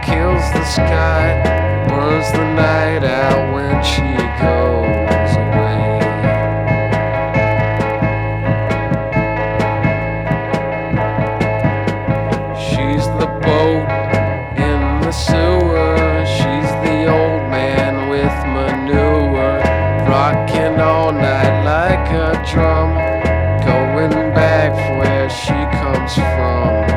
kills the sky, burns the night out when she goes away. She's the boat in the sewer, she's the old man with manure, rocking all night like a drum, going back where she comes from.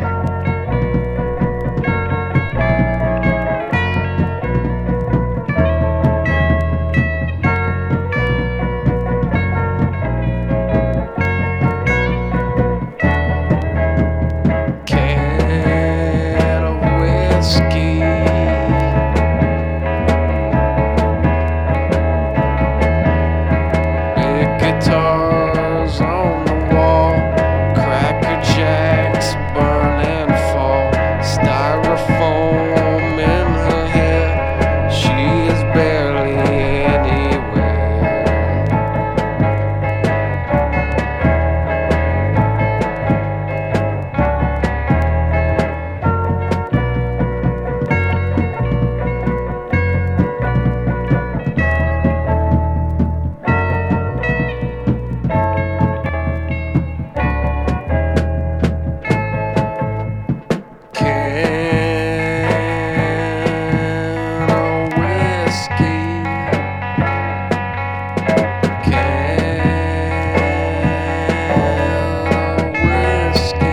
Guitars on the wall, cracker jacks burn and fall, styrofoam in her hair, she is barely anywhere.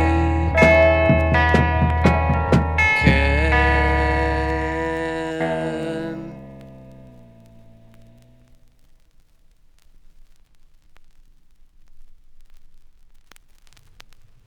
Yeah.